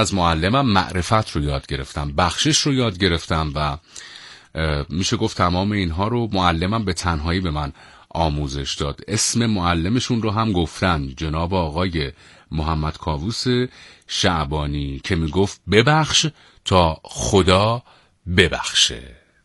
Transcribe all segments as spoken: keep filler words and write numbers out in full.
از معلمم معرفت رو یاد گرفتم، بخشش رو یاد گرفتم و میشه گفت تمام اینها رو معلمم به تنهایی به من آموزش داد. اسم معلمشون رو هم گفتن، جناب آقای محمد کاووس شعبانی، که میگفت ببخش تا خدا ببخشه.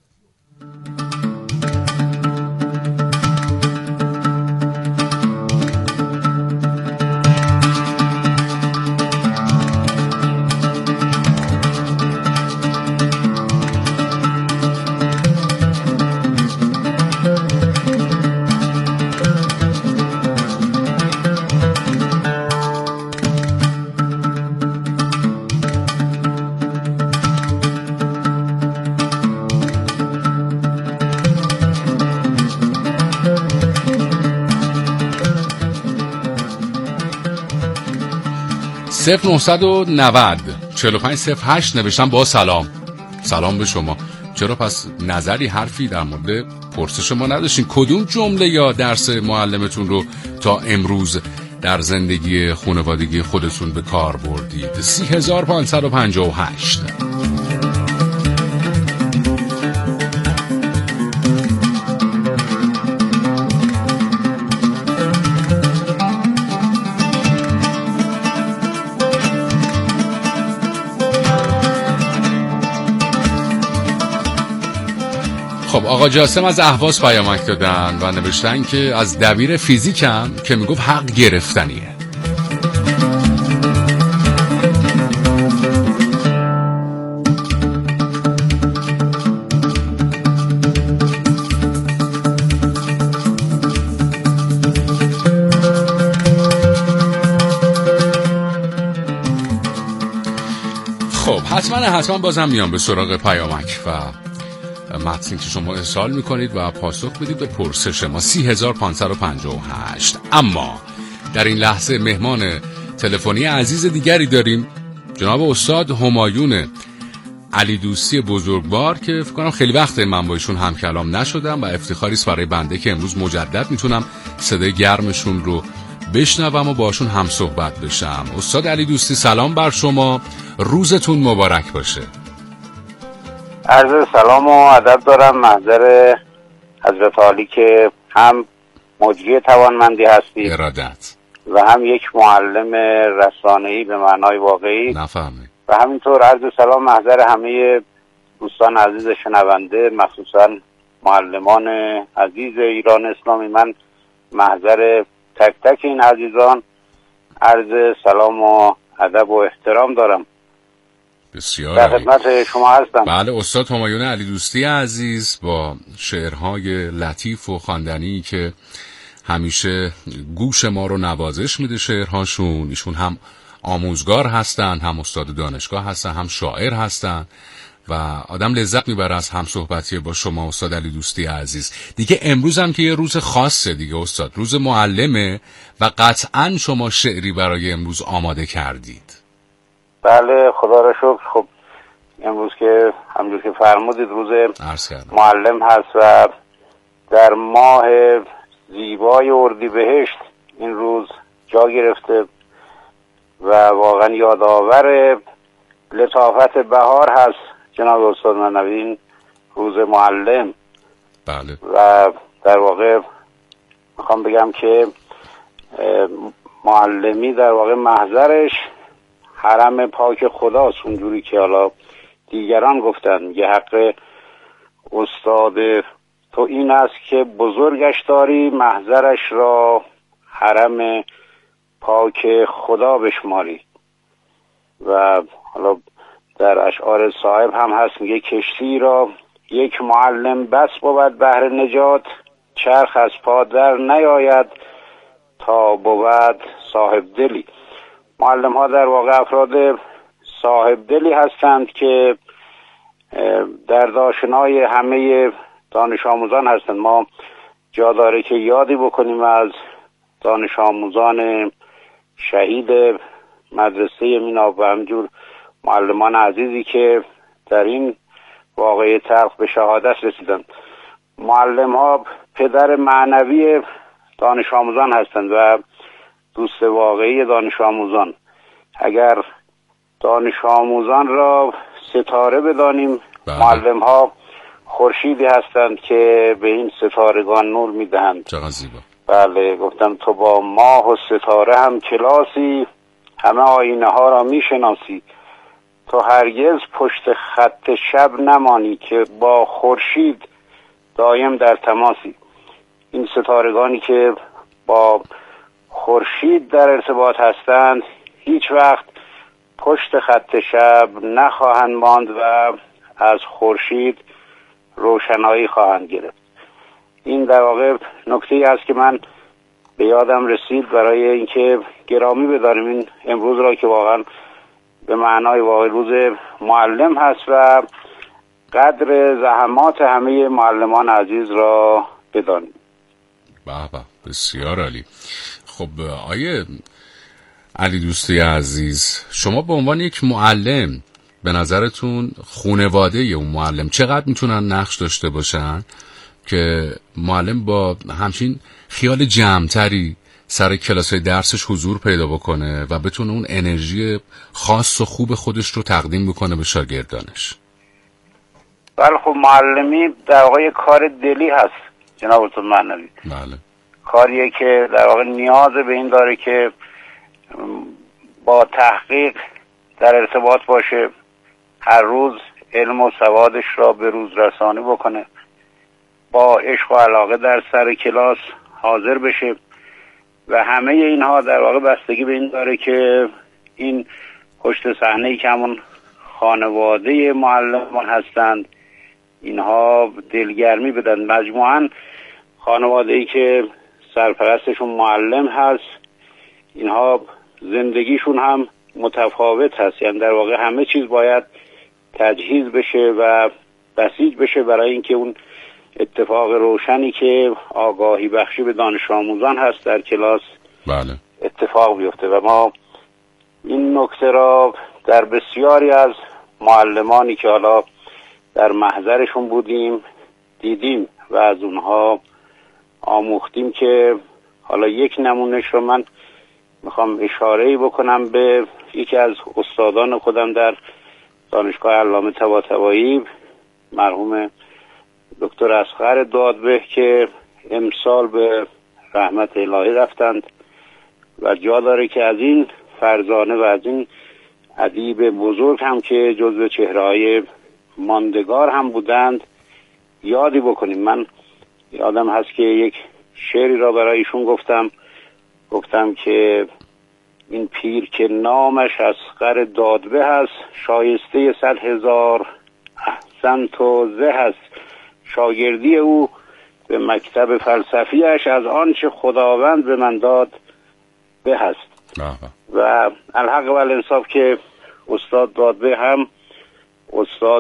صفر نهصد و نود چهل و پنج صفر هشت نوشتم با سلام. سلام به شما. چرا پس نظری حرفی در مورد پرسش ما نداشتین؟ کدوم جمله یا درس معلمتون رو تا امروز در زندگی خانوادگی خودتون به کار بردید؟ سی هزار پانصد و پنجاه و هشت. خب آقا جاسم از اهواز پیامک دادن و نوشتن که از دبیر فیزیکم که میگفت حق گرفتنیه. خب حتما حتما بازم میام به سراغ پیامک و متنی که شما ارسال میکنید و پاسخ بدید به پرسش ما. سی هزار پانصد و پنجاه و هشت. اما در این لحظه مهمان تلفنی عزیز دیگری داریم، جناب استاد همایون علی دوستی بزرگوار، که فکر کنم خیلی وقته من با ایشون هم کلام نشدم و افتخاری است برای بنده که امروز مجدد میتونم صدای گرمشون رو بشنوم و باشون هم صحبت بشم. استاد علی دوستی سلام بر شما، روزتون مبارک باشه. عرض سلام و ادب دارم. محضر حضرت عالی که هم مجری توانمندی هستید ارادت و هم یک معلم رسانه‌ای به معنای واقعی. نفهمید. و همینطور عرض سلام محضر همه دوستان عزیز شنونده، مخصوصا معلمان عزیز ایران اسلامی. من محضر تک تک این عزیزان عرض سلام و ادب و احترام دارم. بسیار در خدمت شما هستم. بله استاد همایون علی دوستی عزیز با شعرهای لطیف و خواندنی که همیشه گوش ما رو نوازش میده شعرهاشون. ایشون هم آموزگار هستن، هم استاد دانشگاه هستن، هم شاعر هستن و آدم لذت میبره از هم صحبتی با شما استاد علی دوستی عزیز. دیگه امروز هم که یه روز خاصه دیگه استاد، روز معلمه و قطعا شما شعری برای امروز آماده کردید. بله خدا را شکر. خب امروز که همونجور که فرمودید روز معلم هست و در ماه زیبای اردیبهشت این روز جا گرفته و واقعا یادآور لطافت بهار هست جناب استاد منوی، روز معلم. بله. و در واقع میخوام بگم که معلمی در واقع محضرش حرم پاک خداست، اونجوری که حالا دیگران گفتن. میگه حق استاد تو این است که بزرگش داری، محضرش را حرم پاک خدا بشماری. و حالا در اشعار صاحب هم هست، میگه کشتی را یک معلم بس بود بهر نجات، چرخ از پا در نیاید تا بود صاحب دلی. معلم ها در واقع افراد صاحب دلی هستند که در داشنای همه دانش آموزان هستند. ما جا داره که یادی بکنیم از دانش آموزان شهید مدرسه میناب و همجور معلمان عزیزی که در این واقعه تلخ به شهادت رسیدند. معلم ها پدر معنوی دانش آموزان هستند و دوست واقعی دانش آموزان. اگر دانش آموزان را ستاره بدانیم. بله. معلم ها خورشیدی هستند که به این ستارگان نور میدهند. چقدر زیبا. بله، گفتم تو با ماه و ستاره هم کلاسی، همه آینه ها را میشناسی. تو هرگز پشت خط شب نمانی که با خورشید دایم در تماسی. این ستارگانی که با خورشید در ارتباط هستند هیچ وقت پشت خط شب نخواهند ماند و از خورشید روشنایی خواهند گرفت. این در واقع نکته‌ای است که من به یادم رسید برای اینکه گرامی بداریم این امروز را که واقعا به معنای واقعی روز معلم هست و قدر زحمات همه معلمان عزیز را بدانیم. به به، بسیار عالی. خب آیه علی دوستی عزیز، شما به عنوان یک معلم به نظرتون خانواده اون معلم چقدر میتونن نقش داشته باشن که معلم با همچین خیال جمع‌تری سر کلاسای درسش حضور پیدا بکنه و بتونه اون انرژی خاص و خوب خودش رو تقدیم بکنه به شاگردانش؟ بله، خب معلمی در واقع کار دلی هست جناب استاد معنوی. بله. کاریه که در واقع نیاز به این داره که با تحقیق در ارتباط باشه، هر روز علم و سوادش را به روز رسانی بکنه، با عشق و علاقه در سر کلاس حاضر بشه و همه اینها در واقع بستگی به این داره که این پشت صحنه‌ای که همون خانواده معلمان هستند اینها دلگرمی بدن. مجموعاً خانواده‌ای که سرپرستشون معلم هست اینها زندگیشون هم متفاوت هست، یعنی در واقع همه چیز باید تجهیز بشه و بسیج بشه برای اینکه اون اتفاق روشنی که آگاهی بخشی به دانش آموزان هست در کلاس بله. اتفاق بیفته. و ما این نکته را در بسیاری از معلمانی که حالا در محضرشون بودیم دیدیم و از اونها آموختیم که حالا یک نمونهش رو من میخوام اشاره‌ای بکنم به یکی از استادان خودم در دانشگاه علامه طباطبایی، مرحوم دکتر اصغر دادبه که امسال به رحمت الهی رفتند و جا داره که از این فرزانه و از این ادیب بزرگ هم که جزو چهره‌های ماندگار هم بودند یادی بکنیم. من یادم هست که یک شعری را برای ایشون گفتم گفتم که این پیر که نامش اصغر دادبه هست، شایسته صد هزار احسن تو زه هست. شاگردی او به مکتب فلسفیش از آنچه خداوند به من داد به هست. و الحق و الانصاف که استاد دادبه هم استاد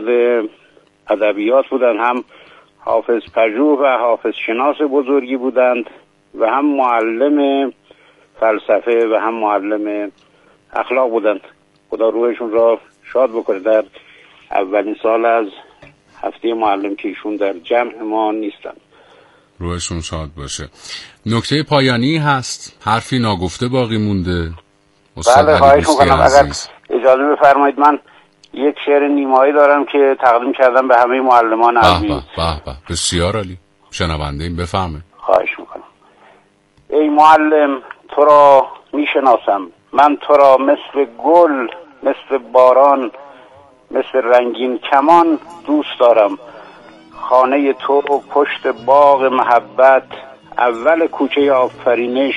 ادبیات بودند، هم حافظ پژوه و حافظ شناس بزرگی بودند و هم معلم فلسفه و هم معلم اخلاق بودند. خدا روحشون را شاد بکنه. در اولین سال از هفته معلم که ایشون در جمع ما نیستند، روحشون شاد باشه. نکته پایانی هست، حرفی ناگفته باقی مونده؟ بله، خواهش میکنم اگر اجازه بفرمایید من یک شعر نیمایی دارم که تقدیم کردم به همه معلمان عزیز. به به، بسیار عالی. شنونده این بفهمه. خواهش میکنم. ای معلم تو را میشناسم، من تو را مثل گل، مثل باران، مثل رنگین کمان دوست دارم. خانه تو پشت باغ محبت، اول کوچه آفرینش،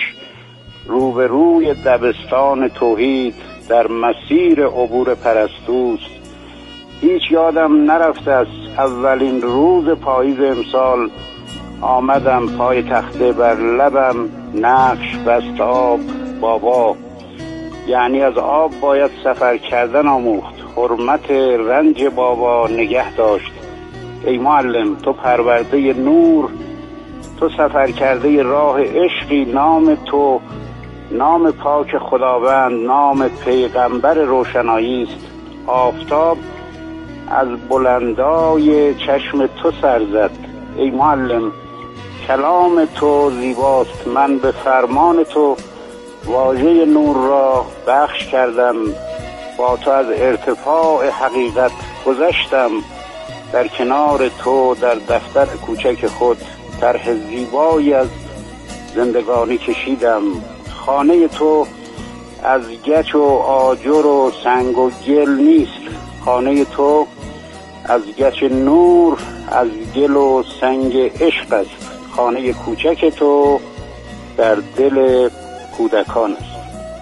روبروی دبستان توحید، در مسیر عبور پرستوست. هیچ یادم نرفته از اولین روز پاییز امسال، آمدم پای تخته بر لبم نقش بست آب بابا. یعنی از آب باید سفر کردن آموخت، حرمت رنج بابا نگه داشت. ای معلم تو پرورده نور، تو سفر کرده راه عشقی، نام تو نام پاک خداوند، نام پیغمبر روشنایی است. آفتاب از بلندای چشم تو سر زد. ای معلم کلام تو زیباست، من به فرمان تو واژه نور را بخش کردم. با تو از ارتفاع حقیقت گذشتم، در کنار تو در دفتر کوچک خود طرح زیبایی از زندگانی کشیدم. خانه تو از گچ و آجر و سنگ و گل نیست، خانه تو از گچ نور، از گل و سنگ عشق است. خانه کوچک تو در دل کودکان است.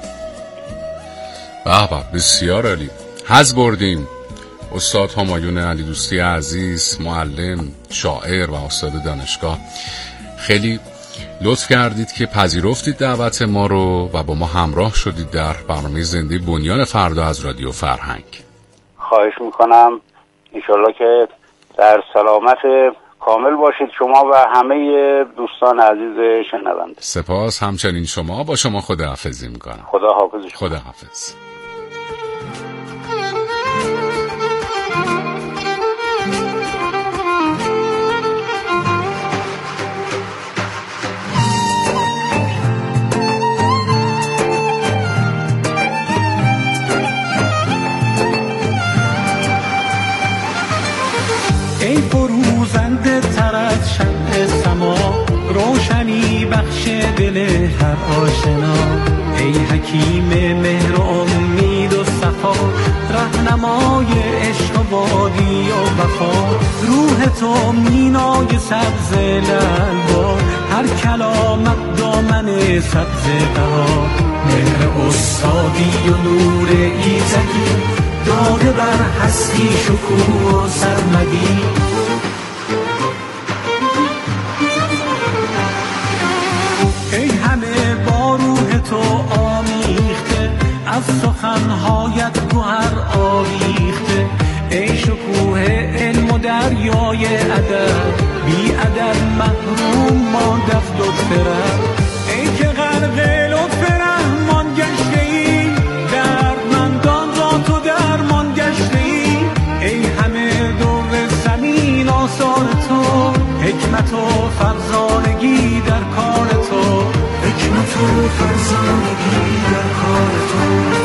به به، بسیار عالی. حظ بردیم استاد همایون علی دوستی عزیز، معلم، شاعر و استاد دانشگاه. خیلی لطف کردید که پذیرفتید دعوت ما رو و با ما همراه شدید در برنامه زنده بنیان فردا از رادیو فرهنگ. خواهش میکنم. انشالله که در سلامت کامل باشید شما و همه دوستان عزیز شنونده. سپاس. همچنین شما. با شما خداحافظی میکنم. خدا حافظ. خدا حافظ. ای فروزنده تر از شمع سما، روشنی بخش دل هر آشنا. ای حکیم مهر و امید و صفا، رهنمای عشق و وادی و وفا. روح تو مینای سبز لعل‌بار، هر کلامت دامن سبز بهار. مهر استادی و نور ایزدی، داده بر هستی شکوه و سرمدی. ای همه با روح تو آمیخته، از سخنهایت گوهر آویخته. ای شکوه علم و دریای ادب، بی ادب محروم ماند از لطف رب. ای که غرق لطف رحمان گشته ای، دردمندان را تو درمان گشته ای. ای همه دور زمین آثار تو، حکمت و فرزانگی در کار تو، حکمت و فرزانگی در کار تو.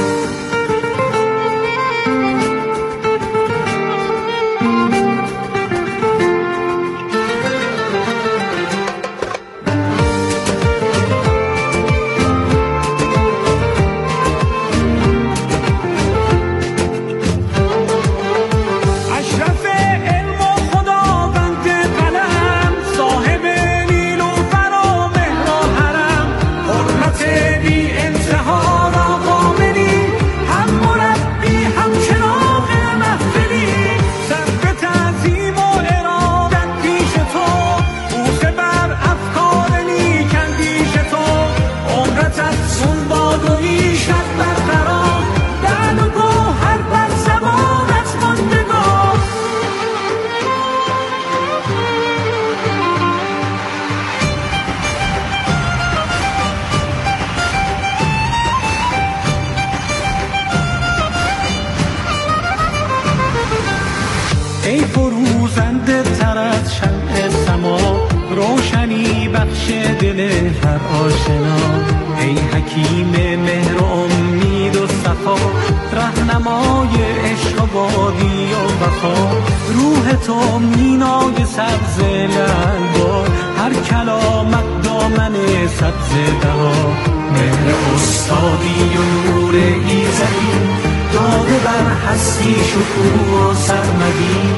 ای فروزنده تر از شمع سما، روشنی بخش دل هر آشنا. ای حکیم مهر و امید و صفا، رهنمای عشق و وادی و وفا. روح تو مینای سبز لعل‌بار، هر کلامت دامن سبز بهار. مهر استادی و نور ایزدی، داده بر هستی شکوه و سرمدی.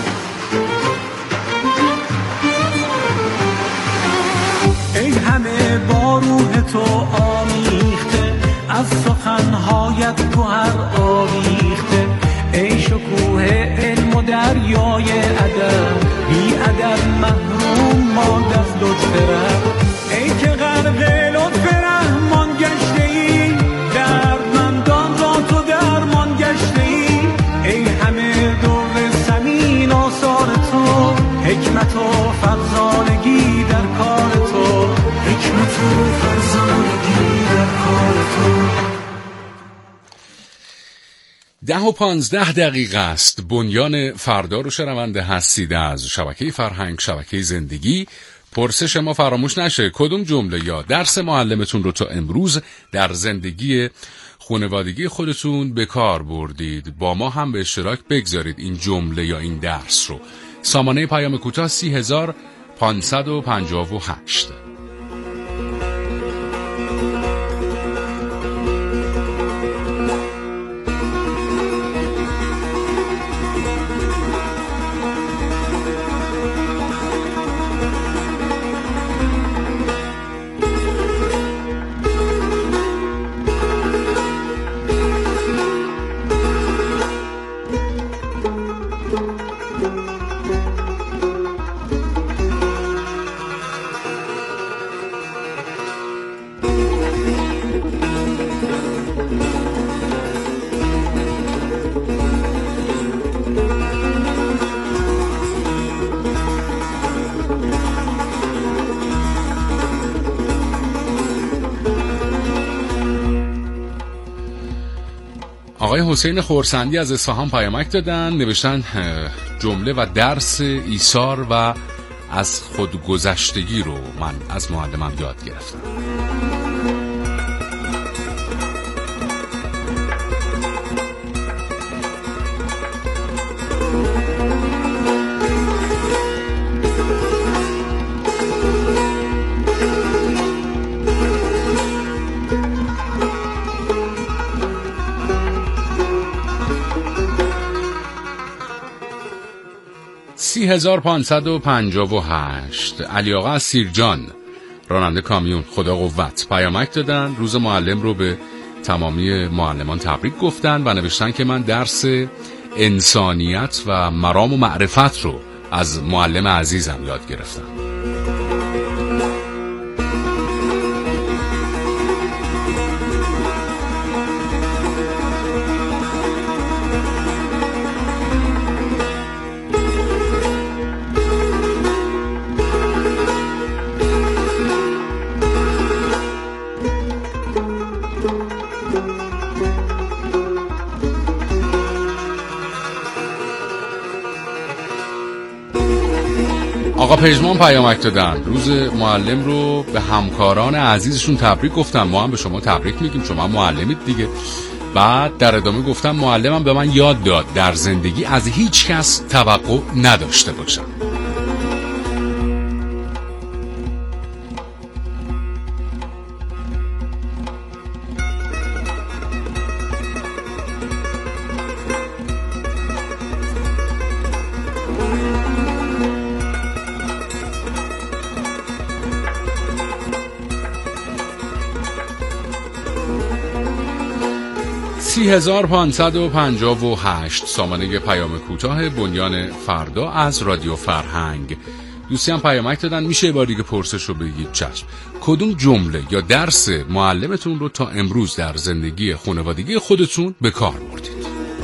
ای همه با روح تو آمیخته، از سخنهایت گوهر آویخته. ای شکوه علم و دریای ادب، بی ادب محروم ماند از لطف رب. ای که غرق لطف رحمان گشته ای، دردمندان را تو درمان گشته ای. ای همه دور زمین آثار تو، حکمت و فرزانگی در کار تو، حکمت و فرزانگی در کار تو. ده و پانزده دقیقه است. بنیان فردا رو شنونده هستید از شبکه فرهنگ، شبکه زندگی. پرسش ما فراموش نشه، کدوم جمله یا درس معلمتون رو تا امروز در زندگی خانوادگی خودتون به کار بردید. با ما هم به اشتراک بگذارید این جمله یا این درس رو. سامانه پیام کوتاه سی هزار پانصد و پنجاه و هشت. آقای حسین خورسندی از اصفهان پیامک دادن، نوشتن جمله و درس ایثار و از خودگذشتگی رو من از معلمم یاد گرفتم. سی هزار پانصد و پنجاه و هشت. علی آقا از سیرجان، راننده کامیون، خدا قوت، پیامک دادن. روز معلم رو به تمامی معلمان تبریک گفتن و نوشتن که من درس انسانیت و مرام و معرفت رو از معلم عزیزم یاد گرفتم. آقا پژمان پیامک دادن، روز معلم رو به همکاران عزیزشون تبریک گفتم. ما هم به شما تبریک میگیم، شما معلمید دیگه. بعد در ادامه گفتم معلمم به من یاد داد در زندگی از هیچ کس توقع نداشته باشم. سی هزار پانصد و پنجاه و هشت. سامانه پیام کوتاه بنیان فردا از رادیو فرهنگ. دوستی هم پیامک دادن، میشه بار دیگه پرسش رو بگید؟ چشم. کدوم جمله یا درس معلمتون رو تا امروز در زندگی خانوادگی خودتون به کار بردید؟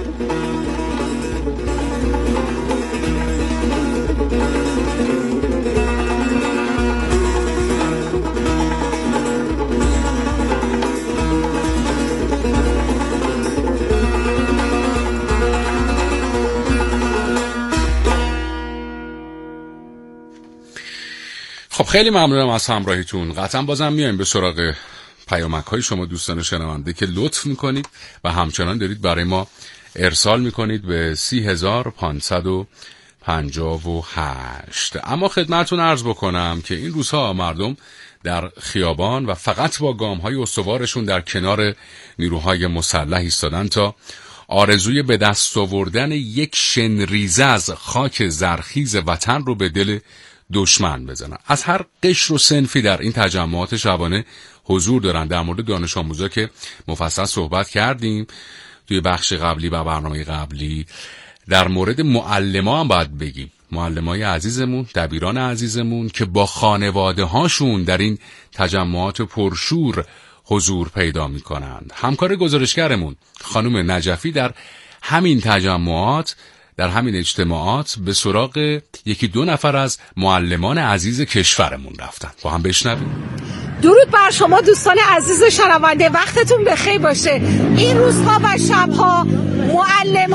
خب خیلی ممنونم از همراهیتون. قطعا بازم میایم به سراغ پیامک های شما دوستان شنونده که لطف میکنید و همچنان دارید برای ما ارسال میکنید به سی هزار پانصد و پنجاه و هشت. اما خدمتتون عرض بکنم که این روزها مردم در خیابان و فقط با گام های استوارشون در کنار نیروهای مسلح ایستادن تا آرزوی به دست آوردن یک شنریزه از خاک زرخیز وطن رو به دل دشمن بزنن. از هر قشر و صنفی در این تجمعات شبانه حضور دارن. در مورد دانش آموزا که مفصل صحبت کردیم توی بخش قبلی و برنامه قبلی. در مورد معلما هم باید بگیم، معلمای عزیزمون، دبیران عزیزمون که با خانواده هاشون در این تجمعات پرشور حضور پیدا می کنند. همکار گزارشگرمون خانم نجفی در همین تجمعات، در همین اجتماعات به سراغ یکی دو نفر از معلمان عزیز کشورمون رفتن. با هم بشنویم. درود بر شما دوستان عزیز شنونده، وقتتون بخیر باشه. این روزها و شبها معلم‌های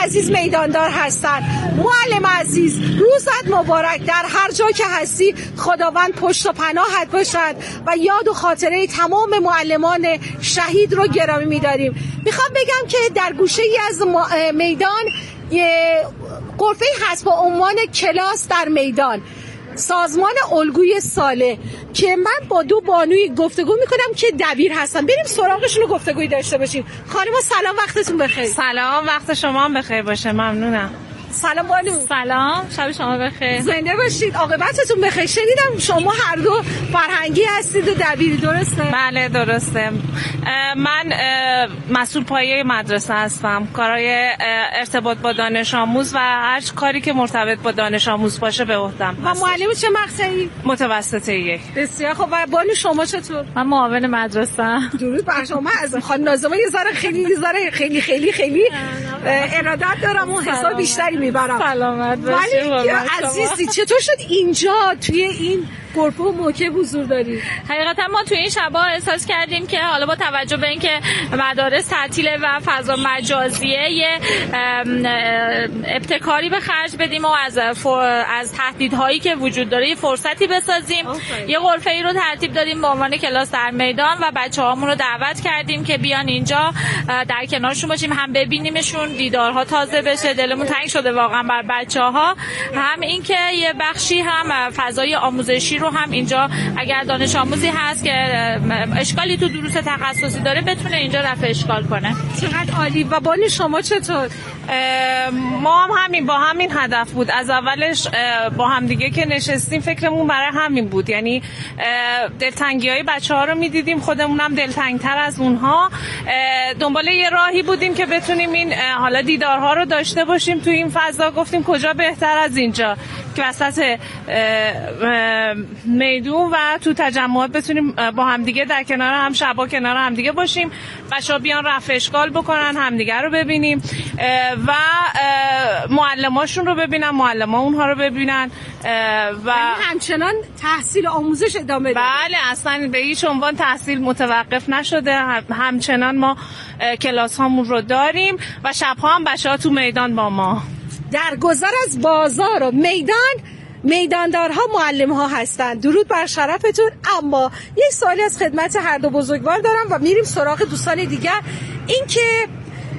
عزیز میداندار هستن. معلم عزیز روزت مبارک، در هر جا که هستی خداوند پشت و پناهت باشد و یاد و خاطره تمام معلمان شهید رو گرامی می‌داریم. میخوام بگم که در گوشه ای از میدان یه غرفه هست با عنوان کلاس در میدان، سازمان الگوی ساله، که من با دو بانوی گفتگو میکنم که دبیر هستن. بریم سراغشون رو گفتگوی داشته باشیم. خانم سلام، وقتتون بخیر. سلام، وقت شما هم بخیر باشه. ممنونم. سلام بانو. سلام، شب شما بخیر. زنده باشید، عاقبتتون بخیر. شنیدم شما هر دو فرهنگی هستید و دبیری، درسته؟ بله درسته. من مسئول پایه مدرسه هستم. کارهای ارتباط با دانش آموز و هر کاری که مرتبط با دانش آموز باشه به عهدم. و معلم چه مقطعی؟ متوسطه یک. بسیار خب. و بانو شما چطور؟ من معاون مدرسه. درود بر شما. از خانم ناظمه یه ذره خیلی یه ذره خیلی خیلی خیلی ارادت دارم و حساب بیشتری میبرم. سلامت باشید. ولی عزیزی چطور شد اینجا توی این گرفه و موقع حضور دارید؟ حقیقتا ما توی این شبا احساس کردیم که حالا با توجه به اینکه مدارس تعطیله و فضا مجازیه یه ابتکاری به خرج بدیم و از از تهدیدهایی که وجود داره یه فرصتی بسازیم. okay. یه غرفه ای رو ترتیب دادیم به عنوان کلاس در میدان و بچه‌هامون رو دعوت کردیم که بیان اینجا در کنارشون باشیم، هم ببینیمشون، دیدارها تازه بشه. دلمون تنگ شده واقعا بر بچه‌ها، هم اینکه یه بخشی هم فضای آموزشی رو هم اینجا اگر دانش آموزی هست که اشکالی تو دروس تخصصی داره بتونه اینجا رفع اشکال کنه. چقدر عالی. و بانی شما چطور؟ ما هم همین با همین هدف بود از اولش، با هم دیگه که نشستیم فکرمون برای همین بود، یعنی دلتنگی‌های بچه‌ها رو می‌دیدیم، خودمون هم دلتنگ‌تر از اونها. دنبال یه راهی بودیم که بتونیم این حالا دیدارها رو داشته باشیم تو این فضا. گفتیم کجا بهتر از اینجا که وسط میدون و تو تجمعات بتونیم با همدیگه در کنار هم شبا کنار همدیگه باشیم، بچه‌ها بیان رفع اشکال بکنن، همدیگه رو ببینیم و معلماشون رو ببینن، معلما اونها رو ببینن و همچنان تحصیل آموزش ادامه داره. بله، اصلا به هیچ عنوان تحصیل متوقف نشده، همچنان ما کلاس هامون رو داریم و شبها هم بچه‌ها تو میدان با ما. در گذر از بازار و میدان میداندارها معلم ها هستند. درود بر شرفتون. اما یک سوالی از خدمت هر دو بزرگوار دارم و میریم سراغ دوستان دیگر. این که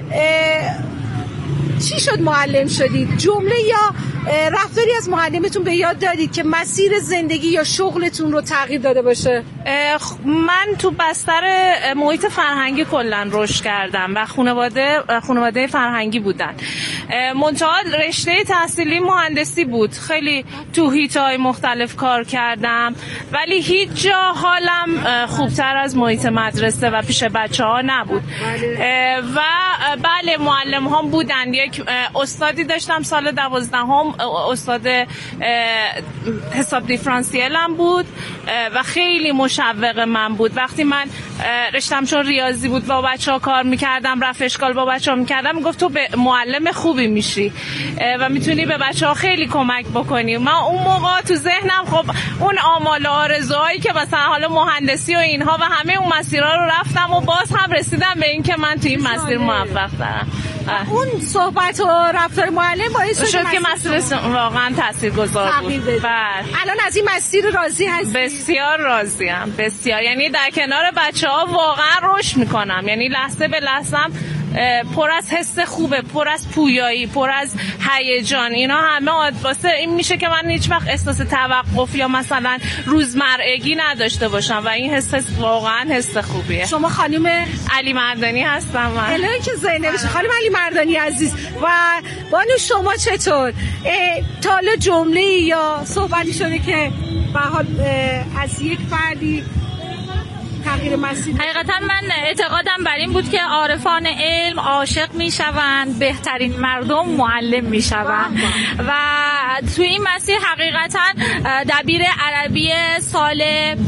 چی شد معلم شدید؟ جمله یا رفتاری از معلمتون به یاد دارید که مسیر زندگی یا شغلتون رو تغییر داده باشه؟ من تو بستر محیط فرهنگی کلا رشد کردم و خانواده خانواده فرهنگی بودن. منتها رشته تحصیلی مهندسی بود. خیلی تو هیت‌های مختلف کار کردم ولی هیچ جا حالم خوبتر از محیط مدرسه و پیش بچه‌ها نبود. بله. و بله معلم هم بودن. یک استادی داشتم سال دوازدهم، استاد حساب دیفرانسیل هم بود و خیلی مشوق من بود. وقتی من رشتم چون ریاضی بود با بچه‌ها کار می‌کردم، رفع اشکال با بچه‌ها می‌کردم، میگفت تو به معلم خوبی میشی و میتونی به بچه‌ها خیلی کمک بکنی. من اون موقع تو ذهنم خب اون آمال و آرزوهایی که مثلا حالا مهندسی و اینها و همه اون مسیرها رو رفتم و باز هم رسیدم به این که من تو این مسیر موفق شدم. اون صحبت و رفتار معلم باعث شد که مسیر واقعا تاثیرگذار بود. الان از این مسیر راضی هستی؟ بسیار راضیم، بسیار. یعنی در کنار بچه‌ها واقعا رشد میکنم، یعنی لحظه به لحظه‌ام پر از حس خوبه، پر از پویایی، پر از هیجان. اینا همه واسه این میشه که من هیچ وقت احساس توقف یا مثلا روزمرگی نداشته باشم و این حس واقعا حس خوبیه. شما خانم علی مردانی هستم من. الهی که زنده بشه. خانم علی مردانی عزیز، و بانو شما چطور؟ تا حالا جمله یا صحبتی شده که به حال از یک فردی تغییر مسیر؟ حقیقتا من اعتقادم بر این بود که عارفان علم عاشق میشوند، بهترین مردم معلم میشوند و توی این مسیر حقیقتا دبیر عربی سال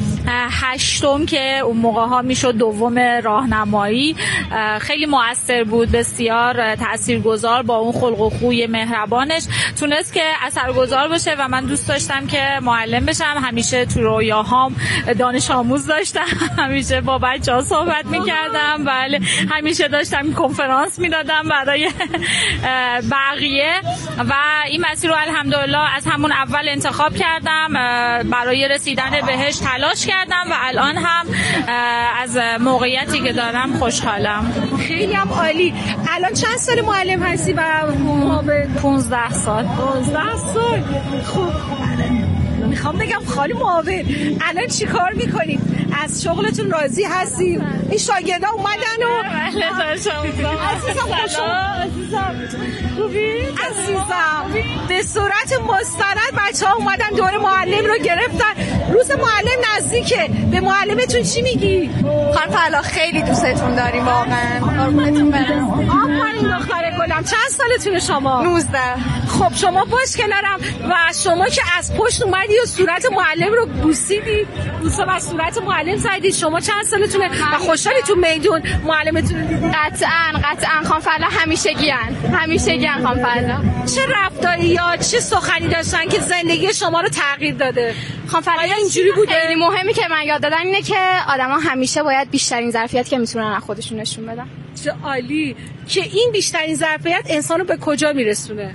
هشتم که اون موقع ها میشد دوم راهنمایی خیلی مؤثر بود، بسیار تاثیرگذار. با اون خلق و خوی مهربانش تونست که اثرگذار باشه و من دوست داشتم که معلم بشم. همیشه تو رویاهام دانش آموز داشتم، همیشه با بچه‌ها صحبت میکردم، بله همیشه داشتم کنفرانس میدادم برای بقیه و این مسیر رو الحمدلله از همون اول انتخاب کردم، برای رسیدن بهش تلاش کردم و الان هم از موقعیتی که دارم خوشحالم. خیلی هم عالی. الان چند سال معلم هستی و پونزده سال. پونزده سال. خب میخوام بگم خالی معاون الان چی کار میکنید؟ از شغلتون راضی هستید؟ این شاگردا اومدن و عزیزم خوبی؟ عزیزم به صورت مستند بچه ها اومدن دور معلم رو گرفتن. روز معلم نزدیکه، به معلمتون چی میگی؟ خانم فلاح خیلی دوستتون داریم واقعا، قربونتون برم. آفرین دختر گلم. چند سالتونه شما؟ نوزده. خب شما باش کنارم و شما که از پشت اومدی و صورت معلم رو بوسیدی، بوسه بر صورت معلم زدی. شما چند سالتونه و خوشحالی تو میدون معلمتون رو دیدی؟ قطعاً قطعاً خانم فلاح همیشگیان همیشگیان خانم فلاح. چه رفتاری یا چه سخنی داشتن که زندگی شما رو تغییر داده؟ خانم فلاح اینجوری بوده. خیلی مهمی که من یاد دادم اینه که آدما همیشه باید بیشترین ظرفیت که میتونن از خودشون نشون بدن. چه عالی که این بیشترین ظرفیت انسانو به کجا میرسونه؟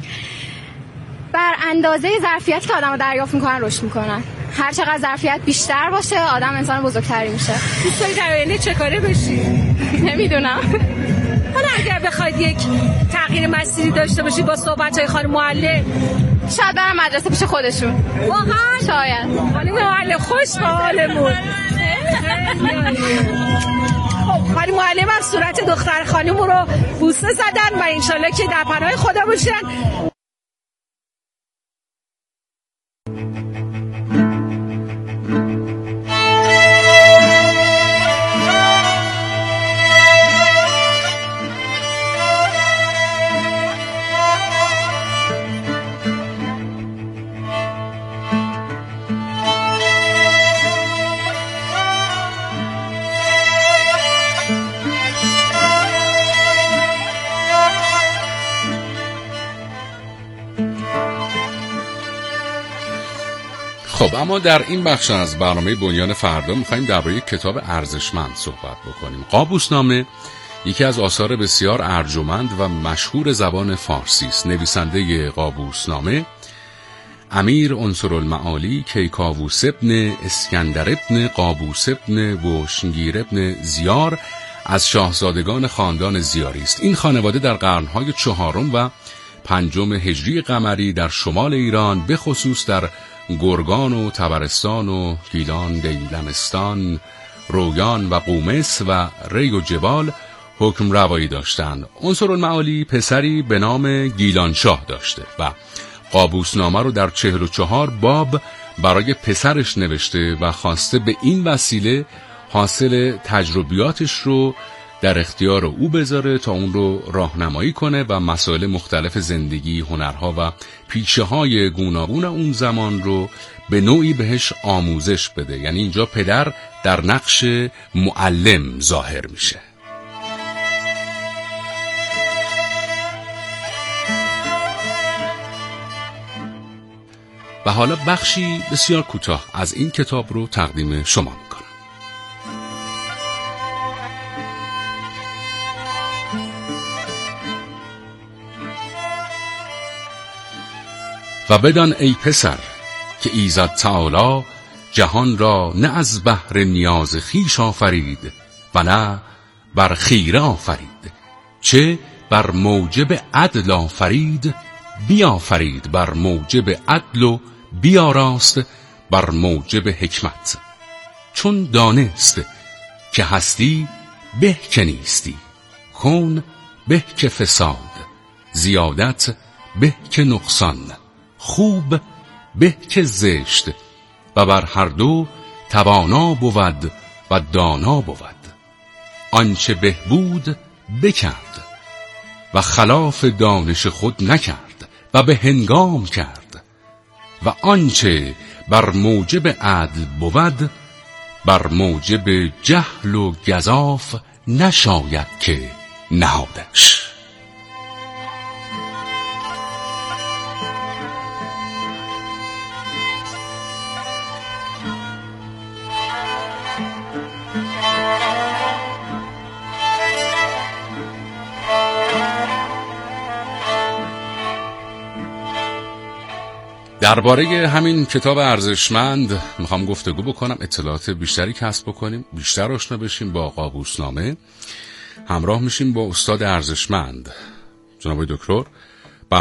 بر اندازه ظرفیتی که آدم‌ها دریافت میکنن رشد میکنن. هر چقدر ظرفیت بیشتر باشه آدم انسان بزرگتری میشه. دوست داری در آینده چه کاره بشی؟ نمیدونم. حالا اگر بخواید یک تغییر مسیری داشته باشی با صحبت‌های خانم معلم، شاید برم مدرسه پیش خودشون. واقعا؟ شاید. خانم معلم خوش به حالمون. خب خانم معلم هم صورت دختر خانم رو بوسه زدن و انشالله که در پناه خدا باشن. خب اما در این بخش از برنامه بنیان فردا می‌خوایم درباره کتاب ارزشمند صحبت بکنیم. قابوسنامه یکی از آثار بسیار ارجمند و مشهور زبان فارسی است. نویسنده قابوسنامه امیر عنصرالمعالی کیکاووس ابن اسکندر ابن قابوس ابن وشنگیر ابن زیار از شاهزادگان خاندان زیاری است. این خانواده در قرن‌های چهارم و پنجم هجری قمری در شمال ایران به خصوص در گرگان و طبرستان و گیلان، دیلمستان، رویان و قومس و ری و جبال حکم روایی داشتند. عنصرالمعالی پسری به نام گیلانشاه داشته و قابوسنامه رو در چهل و چهار باب برای پسرش نوشته و خواسته به این وسیله حاصل تجربیاتش رو در اختیار او بذاره تا اون رو راهنمایی کنه و مسائل مختلف زندگی، هنرها و پیشه‌های گوناگون اون زمان رو به نوعی بهش آموزش بده. یعنی اینجا پدر در نقش معلم ظاهر میشه. و حالا بخشی بسیار کوتاه از این کتاب رو تقدیم شما میکنم. و بدان ای پسر که ایزد تعالی جهان را نه از بهر نیاز خویش آفرید و نه بر خیره آفرید، چه بر موجب عدل آفرید، بیافرید بر موجب عدل و بیاراست بر موجب حکمت. چون دانست که هستی به که نیستی، کون به که فساد، زیادت به که نقصان، خوب به که زشت، و بر هر دو توانا بود و دانا بود. آنچه بهبود بکرد و خلاف دانش خود نکرد و به هنگام کرد و آنچه بر موجب عدل بود بر موجب جهل و گزاف نشاید که نهادش. درباره همین کتاب ارزشمند میخوام گفتگو بکنم، اطلاعات بیشتری کسب بکنیم، بیشتر آشنا بشیم با قابوسنامه. همراه میشیم با استاد ارزشمند جناب دکتر